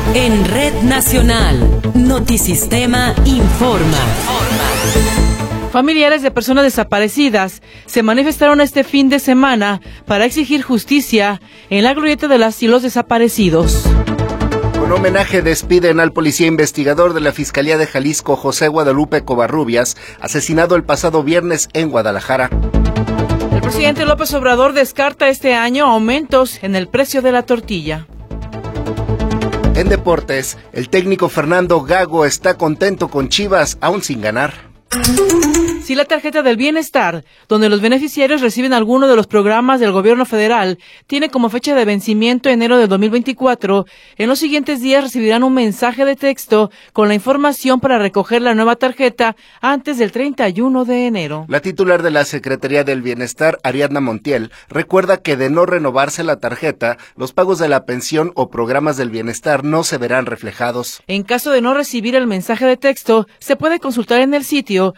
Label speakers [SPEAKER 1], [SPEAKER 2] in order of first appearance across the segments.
[SPEAKER 1] En Red Nacional, Notisistema informa.
[SPEAKER 2] Familiares de personas desaparecidas se manifestaron este fin de semana para exigir justicia en la glorieta de las y los desaparecidos.
[SPEAKER 3] Con homenaje despiden al policía investigador de la Fiscalía de Jalisco, José Guadalupe Covarrubias, asesinado el pasado viernes en Guadalajara.
[SPEAKER 2] El presidente López Obrador descarta este año aumentos en el precio de la tortilla.
[SPEAKER 3] En deportes, el técnico Fernando Gago está contento con Chivas, aún sin ganar.
[SPEAKER 2] Si la tarjeta del bienestar, donde los beneficiarios reciben alguno de los programas del gobierno federal, tiene como fecha de vencimiento enero de 2024, en los siguientes días recibirán un mensaje de texto con la información para recoger la nueva tarjeta antes del 31 de enero.
[SPEAKER 3] La titular de la Secretaría del Bienestar, Ariadna Montiel, recuerda que de no renovarse la tarjeta, los pagos de la pensión o programas del bienestar no se verán reflejados.
[SPEAKER 2] En caso de no recibir el mensaje de texto, se puede consultar en el sitio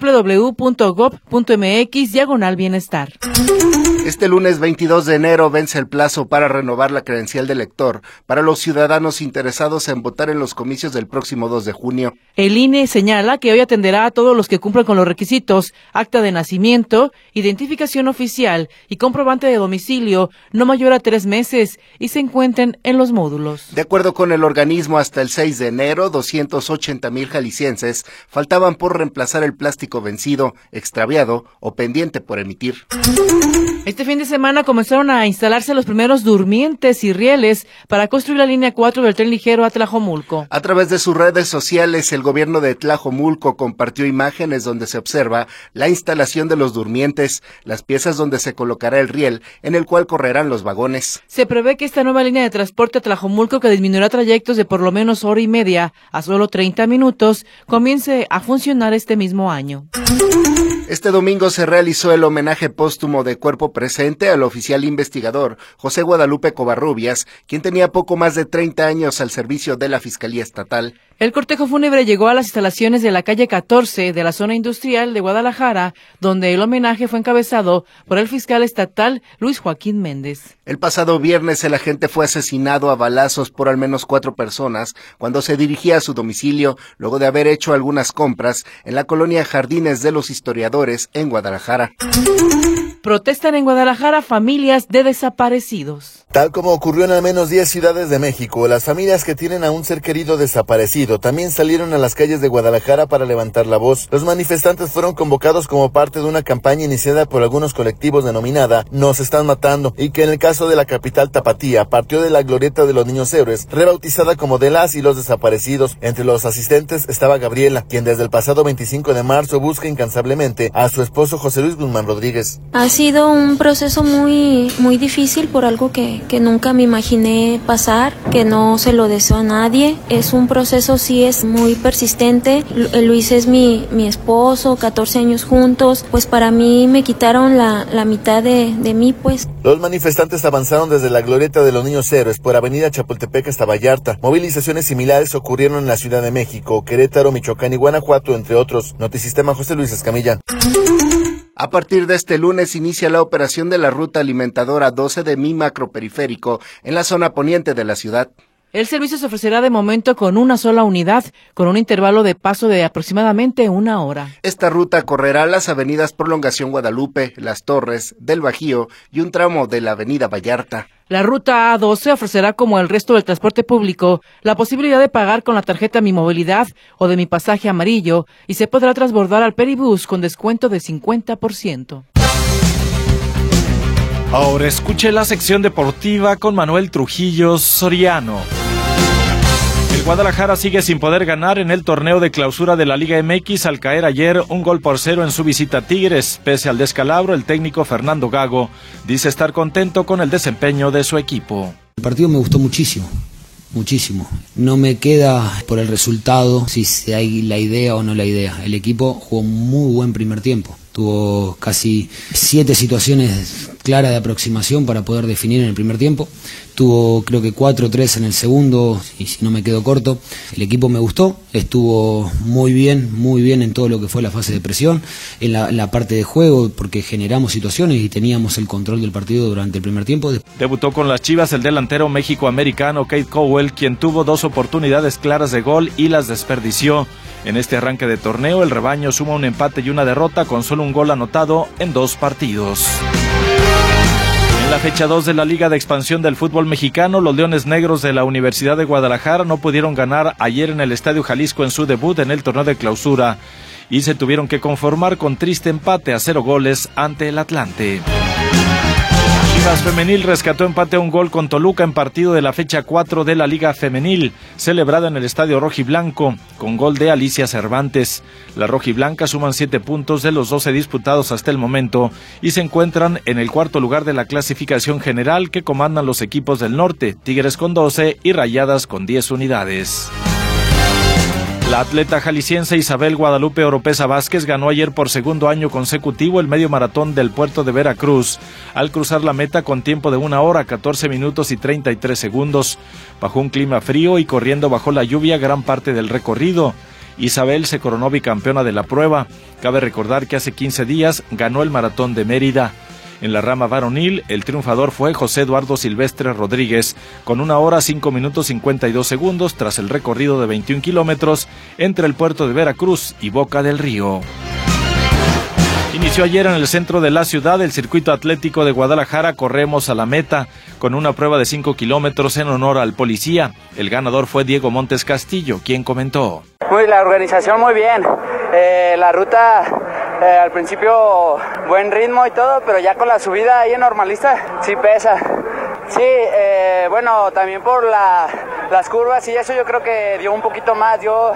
[SPEAKER 2] www.gov.mx/bienestar.
[SPEAKER 3] Este lunes 22 de enero vence el plazo para renovar la credencial de lector para los ciudadanos interesados en votar en los comicios del próximo 2 de junio.
[SPEAKER 2] El INE señala que hoy atenderá a todos los que cumplan con los requisitos: acta de nacimiento, identificación oficial y comprobante de domicilio no mayor a 3 meses y se encuentren en los módulos.
[SPEAKER 3] De acuerdo con el organismo, hasta el 6 de enero, 280,000 jaliscienses faltaban por reemplazar el plástico vencido, extraviado o pendiente por emitir.
[SPEAKER 2] Este fin de semana comenzaron a instalarse los primeros durmientes y rieles para construir la línea 4 del tren ligero a Tlajomulco.
[SPEAKER 3] A través de sus redes sociales, el gobierno de Tlajomulco compartió imágenes donde se observa la instalación de los durmientes, las piezas donde se colocará el riel en el cual correrán los vagones.
[SPEAKER 2] Se prevé que esta nueva línea de transporte a Tlajomulco, que disminuirá trayectos de por lo menos hora y media a solo 30 minutos, comience a funcionar este mismo año.
[SPEAKER 3] Este domingo se realizó el homenaje póstumo de cuerpo presente al oficial investigador José Guadalupe Covarrubias, quien tenía poco más de 30 años al servicio de la Fiscalía Estatal.
[SPEAKER 2] El cortejo fúnebre llegó a las instalaciones de la calle 14 de la zona industrial de Guadalajara, donde el homenaje fue encabezado por el fiscal estatal Luis Joaquín Méndez.
[SPEAKER 3] El pasado viernes el agente fue asesinado a balazos por al menos 4 personas cuando se dirigía a su domicilio luego de haber hecho algunas compras en la colonia Jardines de los Historiadores en Guadalajara.
[SPEAKER 2] Protestan en Guadalajara familias de desaparecidos.
[SPEAKER 4] Tal como ocurrió en al menos 10 ciudades de México, las familias que tienen a un ser querido desaparecido también salieron a las calles de Guadalajara para levantar la voz. Los manifestantes fueron convocados como parte de una campaña iniciada por algunos colectivos denominada Nos Están Matando, y que en el caso de la capital tapatía partió de la glorieta de los Niños Héroes, rebautizada como de las y los desaparecidos. Entre los asistentes estaba Gabriela, quien desde el pasado 25 de marzo busca incansablemente a su esposo José Luis Guzmán Rodríguez.
[SPEAKER 5] Ha sido un proceso muy difícil por algo que nunca me imaginé pasar, que no se lo deseo a nadie. Es un proceso, sí, es muy persistente. Luis es mi esposo, 14 años juntos, pues para mí me quitaron la mitad de mí, pues.
[SPEAKER 4] Los manifestantes avanzaron desde la glorieta de los Niños Héroes por avenida Chapultepec hasta Vallarta. Movilizaciones similares ocurrieron en la Ciudad de México, Querétaro, Michoacán y Guanajuato, entre otros. Notisistema, José Luis Escamilla.
[SPEAKER 3] A partir de este lunes inicia la operación de la ruta alimentadora 12 de Mi Macroperiférico en la zona poniente de la ciudad.
[SPEAKER 2] El servicio se ofrecerá de momento con una sola unidad, con un intervalo de paso de aproximadamente 1 hora.
[SPEAKER 3] Esta ruta correrá las avenidas Prolongación Guadalupe, Las Torres, del Bajío y un tramo de la avenida Vallarta.
[SPEAKER 2] La ruta A12 ofrecerá, como el resto del transporte público, la posibilidad de pagar con la tarjeta Mi Movilidad o de Mi Pasaje Amarillo, y se podrá transbordar al Peribús con descuento de 50%.
[SPEAKER 6] Ahora escuche la sección deportiva con Manuel Trujillo Soriano. El Guadalajara sigue sin poder ganar en el torneo de clausura de la Liga MX al caer ayer 1-0 en su visita a Tigres. Pese al descalabro, el técnico Fernando Gago dice estar contento con el desempeño de su equipo.
[SPEAKER 7] El partido me gustó muchísimo. No me queda por el resultado si hay la idea o no la idea. El equipo jugó muy buen primer tiempo. Tuvo casi 7 situaciones clara de aproximación para poder definir en el primer tiempo. Tuvo creo que 4-3 en el segundo, y si no me quedo corto. El equipo me gustó, estuvo muy bien en todo lo que fue la fase de presión, en la parte de juego, porque generamos situaciones y teníamos el control del partido durante el primer tiempo.
[SPEAKER 6] Debutó con las Chivas el delantero méxico-americano Kate Cowell, quien tuvo 2 oportunidades claras de gol y las desperdició. En este arranque de torneo, el rebaño suma un empate y una derrota con solo un gol anotado en 2 partidos. En la fecha 2 de la Liga de Expansión del Fútbol Mexicano, los Leones Negros de la Universidad de Guadalajara no pudieron ganar ayer en el Estadio Jalisco en su debut en el torneo de clausura y se tuvieron que conformar con triste empate a 0 goles ante el Atlante. Chivas Femenil rescató empate a 1 gol con Toluca en partido de la fecha 4 de la Liga Femenil, celebrado en el Estadio Rojiblanco, con gol de Alicia Cervantes. Las rojiblancas suman 7 puntos de los 12 disputados hasta el momento y se encuentran en el 4º lugar de la clasificación general que comandan los equipos del norte, Tigres con 12 y Rayadas con 10 unidades. La atleta jalisciense Isabel Guadalupe Oropesa Vázquez ganó ayer por segundo año consecutivo el medio maratón del puerto de Veracruz, al cruzar la meta con tiempo de 1 hora, 14 minutos y 33 segundos. Bajo un clima frío y corriendo bajo la lluvia gran parte del recorrido. Isabel se coronó bicampeona de la prueba. Cabe recordar que hace 15 días ganó el maratón de Mérida. En la rama varonil, el triunfador fue José Eduardo Silvestre Rodríguez, con 1 hora, 5 minutos 52 segundos tras el recorrido de 21 kilómetros entre el puerto de Veracruz y Boca del Río. Inició ayer en el centro de la ciudad el circuito atlético de Guadalajara Corremos a la Meta, con una prueba de 5 kilómetros en honor al policía. El ganador fue Diego Montes Castillo, quien comentó.
[SPEAKER 8] La organización muy bien, la ruta al principio buen ritmo y todo, pero ya con la subida ahí en normalista sí pesa. Sí, bueno, también por las curvas y eso yo creo que dio un poquito más, dio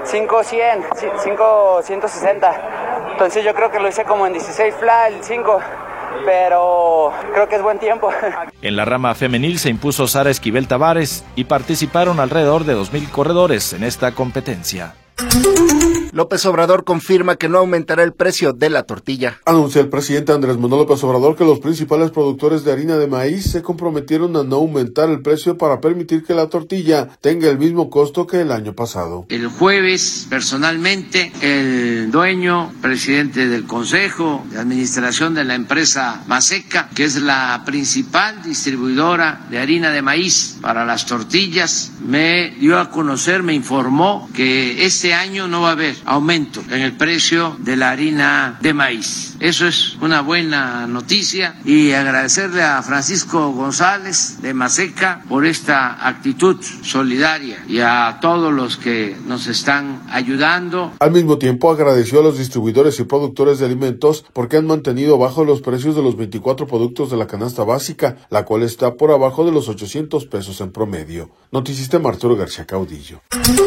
[SPEAKER 8] 5:160. Entonces yo creo que lo hice como en 16 flat, el 5, pero creo que es buen tiempo.
[SPEAKER 6] En la rama femenil se impuso Sara Esquivel Tavares y participaron alrededor de 2,000 corredores en esta competencia.
[SPEAKER 3] López Obrador confirma que no aumentará el precio de la tortilla.
[SPEAKER 9] Anunció el presidente Andrés Manuel López Obrador que los principales productores de harina de maíz se comprometieron a no aumentar el precio para permitir que la tortilla tenga el mismo costo que el año pasado.
[SPEAKER 10] El jueves, personalmente, el dueño, presidente del Consejo de Administración de la empresa Maseca, que es la principal distribuidora de harina de maíz para las tortillas, me dio a conocer, me informó que este año no va a haber aumento en el precio de la harina de maíz. Eso es una buena noticia y agradecerle a Francisco González de Maseca por esta actitud solidaria y a todos los que nos están ayudando.
[SPEAKER 9] Al mismo tiempo agradeció a los distribuidores y productores de alimentos porque han mantenido bajos los precios de los 24 productos de la canasta básica, la cual está por abajo de los 800 pesos en promedio. Noticistema Arturo García Caudillo.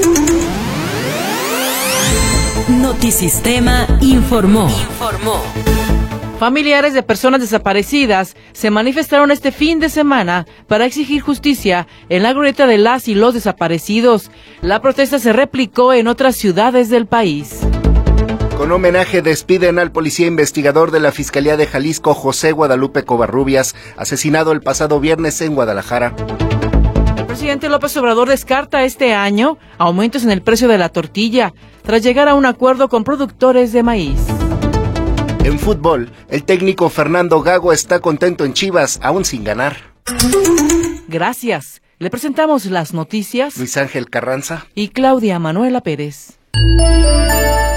[SPEAKER 1] Notisistema informó.
[SPEAKER 2] Familiares de personas desaparecidas se manifestaron este fin de semana para exigir justicia en la glorieta de las y los desaparecidos. La protesta se replicó en otras ciudades del país.
[SPEAKER 3] Con homenaje despiden al policía investigador de la Fiscalía de Jalisco, José Guadalupe Covarrubias, asesinado el pasado viernes en Guadalajara.
[SPEAKER 2] El presidente López Obrador descarta este año aumentos en el precio de la tortilla, tras llegar a un acuerdo con productores de maíz.
[SPEAKER 3] En fútbol, el técnico Fernando Gago está contento en Chivas, aún sin ganar.
[SPEAKER 2] Gracias. Le presentamos las noticias.
[SPEAKER 3] Luis Ángel Carranza
[SPEAKER 2] y Claudia Manuela Pérez.